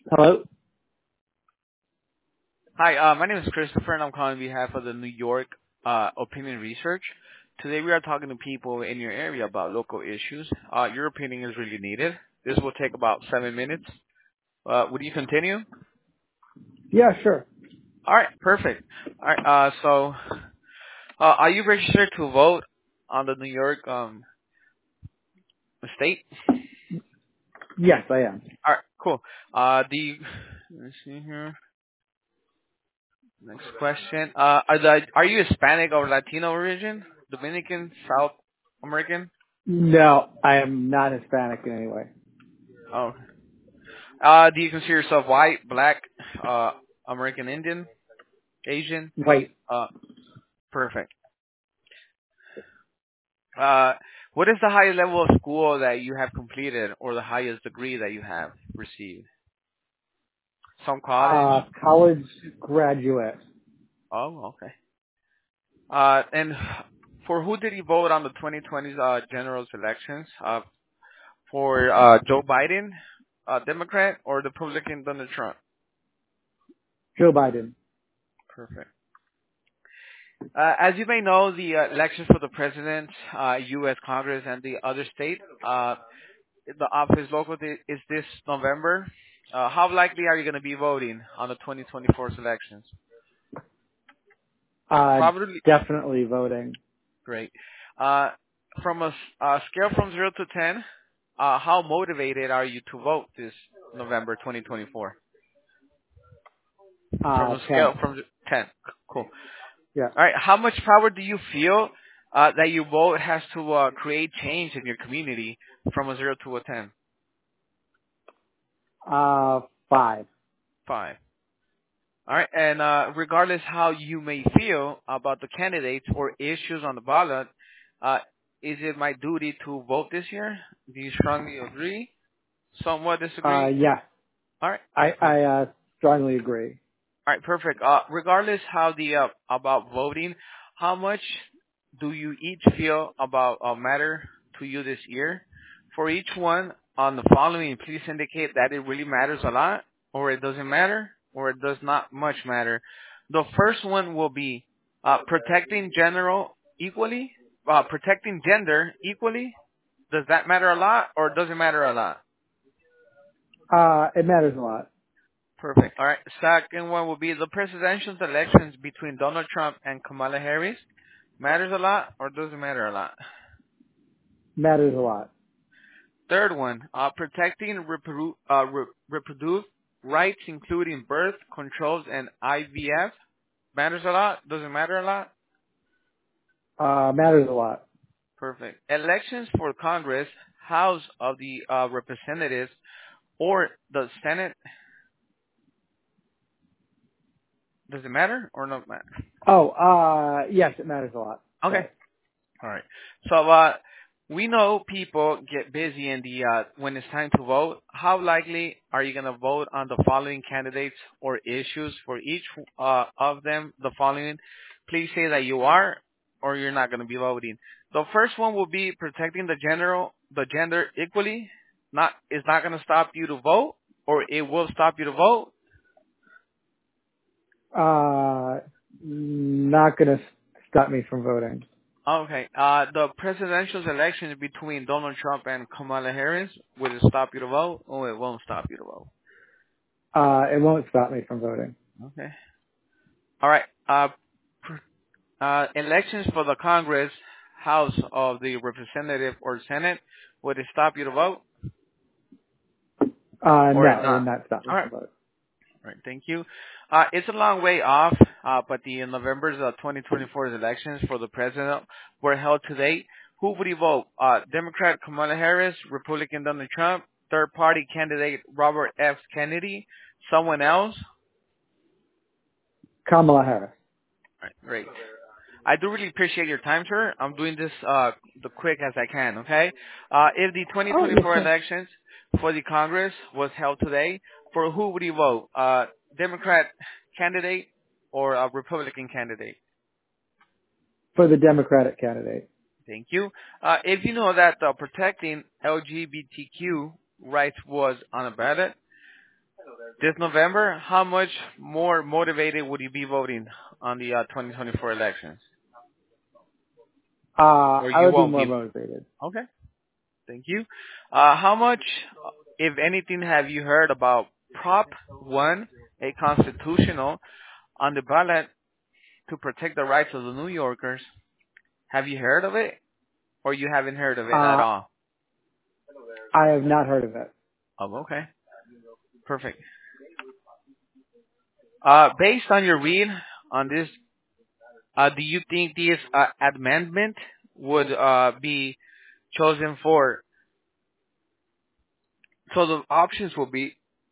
Hello? Hi, my name is Christopher, and I'm calling on behalf of the New York Opinion Research. Today we are talking to people in your area about local issues. Your opinion is really needed. This will take about 7 minutes. Would you continue? Yeah, sure. All right, perfect. All right, are you registered to vote on the New York state? Yes, I am. All right, cool. Let's see here. Next question. Are you Hispanic or Latino origin? Dominican, South American? No, I am not Hispanic in any way. Oh, do you consider yourself white, black, uh, American Indian, Asian? White. Uh, perfect. Uh, what is the highest level of school that you have completed, or the highest degree that you have received? Some college. College graduate. Oh, okay. And for who did you vote on the 2020 general elections? For Joe Biden, Democrat, or Republican Donald Trump? Joe Biden. Perfect. As you may know, the elections for the president, U.S. Congress, and the other state, the office local is this November. How likely are you going to be voting on the 2024 elections? Probably Definitely voting. great. From a scale from 0 to 10, how motivated are you to vote this November 2024? From a scale 10. from 10. Cool. Yeah. All right. How much power do you feel that your vote has to create change in your community from a 0 to a 10? 5. 5. All right. And regardless how you may feel about the candidates or issues on the ballot, is it my duty to vote this year? Do you strongly agree? Somewhat disagree? Yeah. All right. I strongly agree. All right, perfect. Regardless how about voting, how much do you each feel about matter to you this year? For each one on the following, please indicate that it really matters a lot, or it doesn't matter, or it does not much matter. The first one will be protecting protecting gender equally. Does that matter a lot, or does it matter a lot? It matters a lot. Perfect. All right. Second one will be the presidential elections between Donald Trump and Kamala Harris. Matters a lot or doesn't matter a lot? Matters a lot. Third one, protecting reproductive rights, including birth controls and IVF. Matters a lot? Doesn't matter a lot? Matters a lot. Perfect. Elections for Congress, House of the Representatives, or the Senate. Does it matter or not matter? Yes, it matters a lot. Okay. Sorry. All right. So we know people get busy in the when it's time to vote. How likely are you going to vote on the following candidates or issues for each of them? The following, please say that you are or you're not going to be voting. The first one will be protecting the gender equally. It's not going to stop you to vote, or it will stop you to vote. Not gonna stop me from voting. Okay. The presidential elections between Donald Trump and Kamala Harris, will it stop you to vote or it won't stop you to vote? It won't stop me from voting. Okay. All right. Elections for the Congress, House of the Representative or Senate, would it stop you to vote or it No, it would not? not stop me All right. from voting. All right. Thank you. It's a long way off, but the November's 2024 elections for the president were held today. Who would you vote? Democrat Kamala Harris, Republican Donald Trump, third party candidate Robert F. Kennedy, someone else? Kamala Harris. All right, great. I do really appreciate your time, sir. I'm doing this the quick as I can, okay? If the Oh, 2024 elections for the Congress was held today, for who would you vote? Democrat candidate or a Republican candidate? for the Democratic candidate. Thank you. If you know that protecting LGBTQ rights was on a ballot, This November, how much more motivated would you be voting on the 2024 elections? Or I you would be won't more be? motivated. Okay, thank you. How much, if anything, have you heard about Prop 1, a constitutional, on the ballot to protect the rights of the New Yorkers? Have you heard of it, or you haven't heard of it at Uh, all? I have not heard of it. Oh, okay, perfect. Based on your read on this, do you think this amendment would be chosen for? So the options will be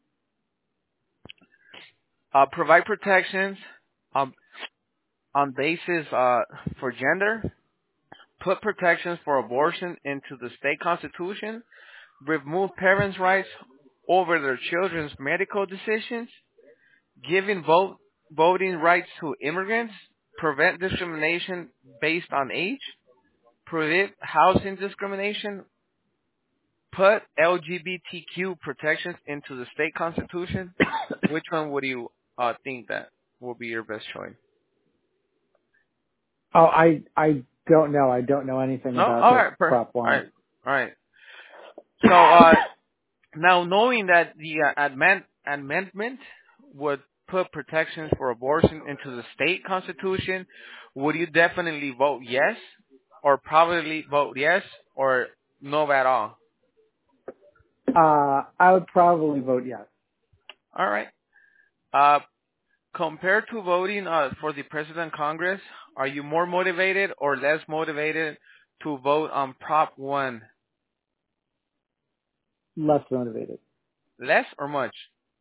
provide protections um, on basis for gender, put protections for abortion into the state constitution, remove parents' rights over their children's medical decisions, giving voting rights to immigrants, prevent discrimination based on age, prohibit housing discrimination, put LGBTQ protections into the state constitution. Which one would you think that will be your best choice? Oh, I don't know. I don't know anything No? about All the right. Prop All 1. right. All right. So now knowing that the amendment would put protections for abortion into the state constitution, would you definitely vote yes, or probably vote yes, or no at all? I would probably vote yes. All right. Uh, compared to voting for the president Congress, are you more motivated or less motivated to vote on Prop 1? Less motivated. Less or much?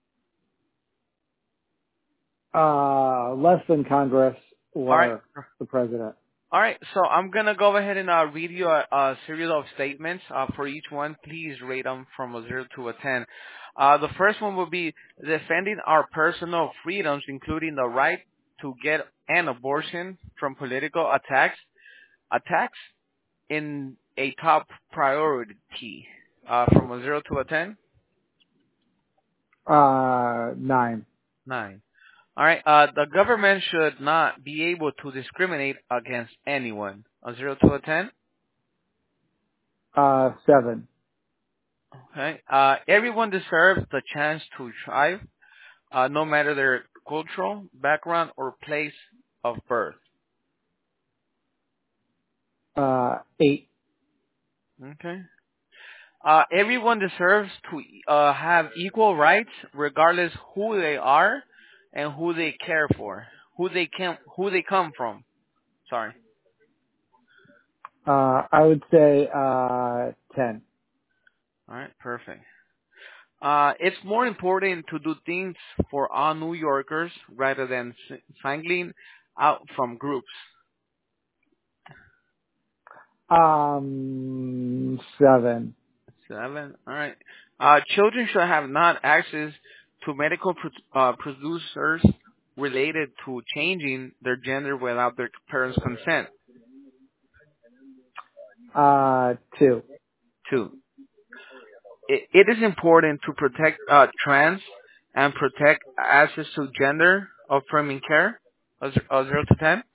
Less than Congress All right. or the president. All right. So I'm going to go ahead and read you a series of statements for each one. Please rate them from a 0 to a 10. The first one will be defending our personal freedoms, including the right to get an abortion from political attacks. Attacks in a top priority from a 0 to a 10? 9. 9. All right. The government should not be able to discriminate against anyone. A 0 to a 10? 7. Okay. Everyone deserves the chance to thrive, no matter their cultural background or place of birth. 8. Okay. Everyone deserves to have equal rights, regardless who they are and who they care for, who they come from. Sorry. I would say 10. All right. Perfect. It's more important to do things for all New Yorkers rather than singling out from groups. 7. 7. All right. Children should have not access to medical producers related to changing their gender without their parents' consent. 2. 2. It is important to protect trans and protect access to gender affirming care. A 0 to 10?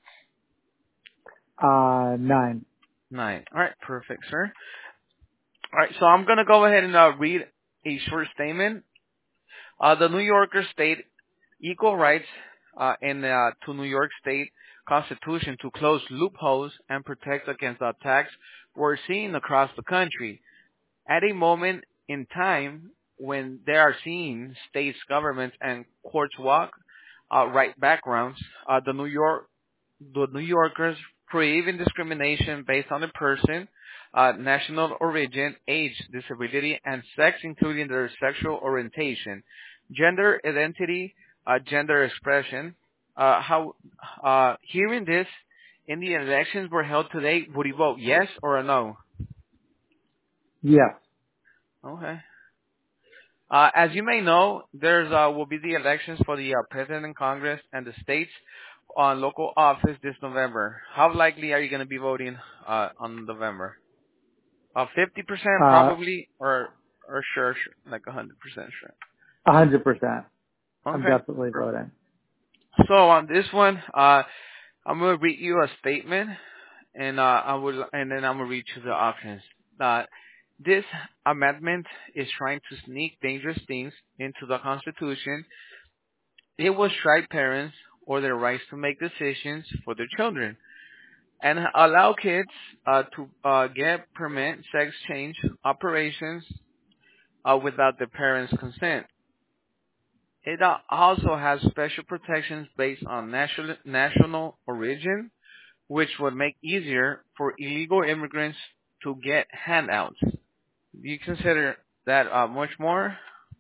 9. 9. All right. Perfect, sir. All right. So I'm going to go ahead and read a short statement. The New Yorker state equal rights to New York State Constitution to close loopholes and protect against attacks we're seeing across the country. At a moment in time when they are seeing states, governments, and courts walk right backgrounds, the New Yorkers prohibit discrimination based on a person, national origin, age, disability, and sex, including their sexual orientation, gender identity, gender expression. Hearing this in the elections were held today, would you vote yes or a no? Yes. Okay. As you may know, there's will be the elections for the president and Congress and the states on local office this November. How likely are you going to be voting on November? 50% Uh, probably, or sure, like 100% sure. 100%. I'm Okay. definitely voting. So on this one, I'm gonna read you a statement, and and then I'm gonna read you the options. Uh, this amendment is trying to sneak dangerous things into the Constitution. It will strike parents or their rights to make decisions for their children, and allow kids to get permit sex change operations without the parents' consent. It also has special protections based on national origin, which would make easier for illegal immigrants to get handouts. Do you consider that much more?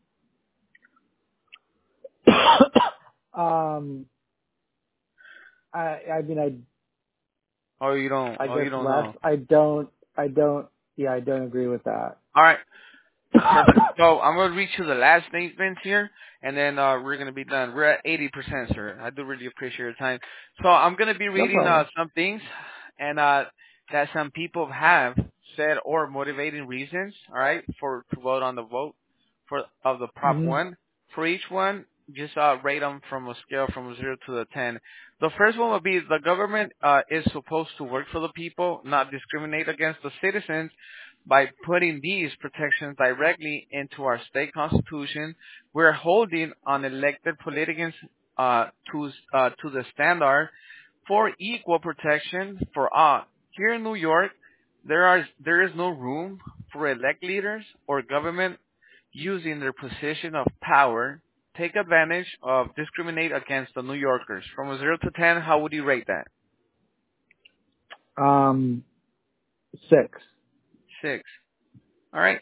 um, I mean, Or you don't? I Oh, guess you don't less. know. I don't agree with that. All right. Perfect. So I'm gonna read you the last statement here, and then we're gonna be done. We're at 80%, sir. I do really appreciate your time. So I'm gonna be No reading problem. some things, and that some people have said or motivating reasons. All right, for to vote on the vote for of the Prop Hmm. One. For each one, just rate them from a scale from 0 to 10. The first one would be the government is supposed to work for the people, not discriminate against the citizens. By putting these protections directly into our state constitution, we're holding on elected politicians to the standard for equal protection for all. Here in New York, there is no room for elect leaders or government using their position of power take advantage of discriminate against the New Yorkers. From a 0 to 10, how would you rate that? Um, 6. 6. All right.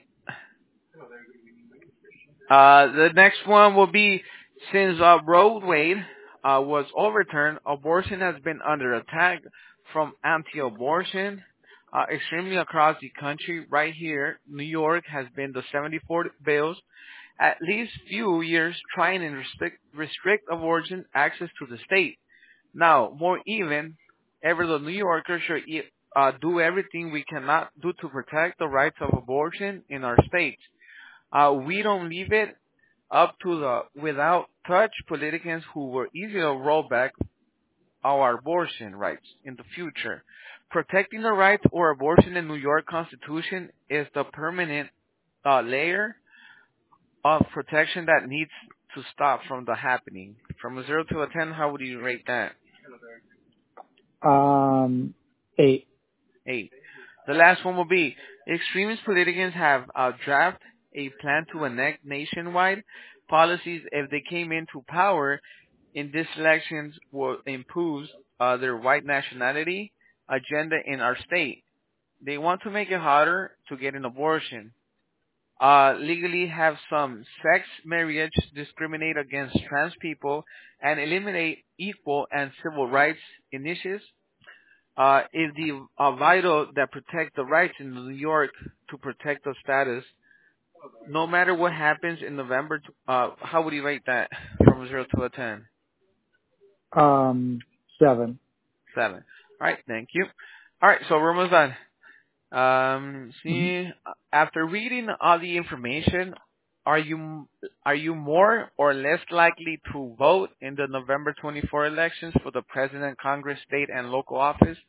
The next one will be since Roe Wade was overturned, abortion has been under attack from anti-abortion extremely across the country. Right here, New York has been the 74 bills at least few years trying to restrict abortion access to the state. Now, more even, ever the New Yorkers should do everything we cannot do to protect the rights of abortion in our states. We don't leave it up to the without touch politicians who were easy to roll back our abortion rights in the future. Protecting the rights or abortion in New York Constitution is the permanent layer of protection that needs to stop from the happening. From a 0 to 10, how would you rate that? 8. 8. The last one will be extremist politicians have drafted a plan to enact nationwide policies if they came into power in these elections will impose their white nationality agenda in our state. They want to make it harder to get an abortion. Legally have some sex marriage, discriminate against trans people, and eliminate equal and civil rights initiatives is the vital that protect the rights in New York to protect the status. No matter what happens in November, how would you rate that from 0 to 10? 7. 7. All right, thank you. All right, so we're almost done. Hmm. See, after reading all the information, are you more or less likely to vote in the November 24 elections for the president, Congress, state, and local office?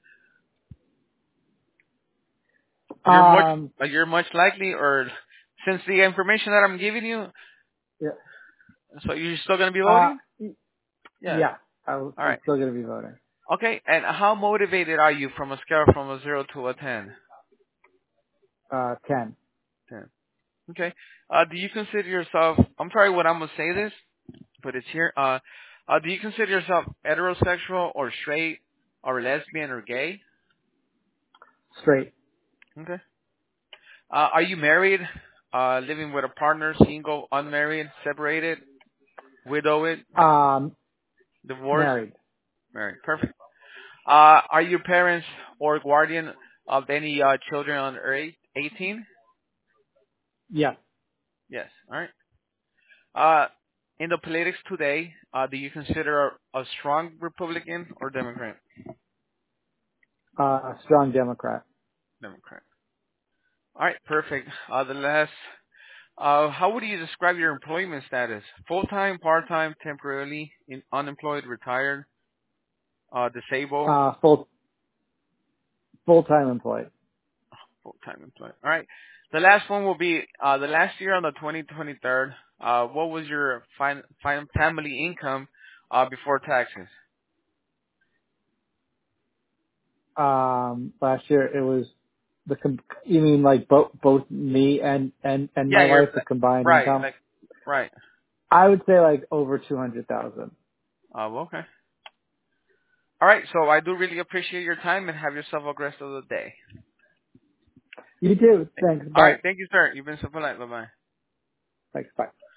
You're much Um, you're much likely, or since the information that I'm giving you, yeah. so you're still gonna be Uh, voting? Yeah. yeah. All I'm right. still going to be voting. Okay. And how motivated are you from a scale from a 0 to 10? 10. 10. Okay. Do you consider yourself? I'm sorry, what I'm gonna say this, but it's here. Do you consider yourself heterosexual or straight or lesbian or gay? Straight. Okay. Are you married? Living with a partner, single, unmarried, separated, widowed, divorced? Married. Married. Perfect. Are your parents or guardian of any children under 18? Yes. Yes. All right. Uh, in the politics today, do you consider a strong Republican or Democrat? Strong Democrat. Democrat. All right. Perfect. The last How would you describe your employment status? Full-time, part-time, temporarily, unemployed, retired, disabled? Full-time employed. Full-time employed. All right. The last one will be the last year on the 2023rd. What was your family income before taxes? Last year it was you mean like both me and Yeah, my you're wife, the combined right. income? Like right. I would say like over 200,000. Okay. All right. So I do really appreciate your time and have yourself a rest of the day. You too. Thanks. All Bye. right. Thank you, sir. You've been so polite. Bye bye. Thanks. Bye.